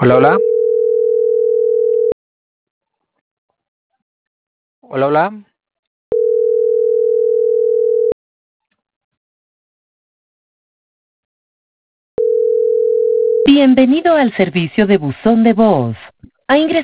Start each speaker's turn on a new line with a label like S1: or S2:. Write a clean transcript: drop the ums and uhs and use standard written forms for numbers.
S1: Hola, hola. Hola, hola.
S2: Bienvenido al servicio de buzón de voz. Ha ingresado